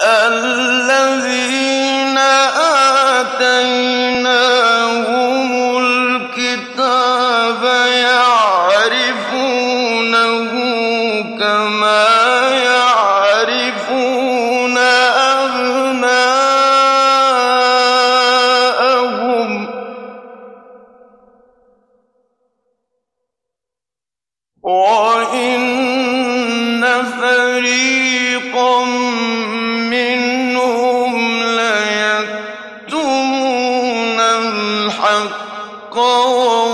الَّذِينَ آتَيْنَاهُمُ الْكِتَابَ يَعْرِفُونَهُ كَمَا يَعْرِفُونَ أَبْنَاءَهُمْ ۖ وَإِنَّ فَرِيقًا مِّنْهُمْ لَيَكْتُمُونَ الْحَقَّ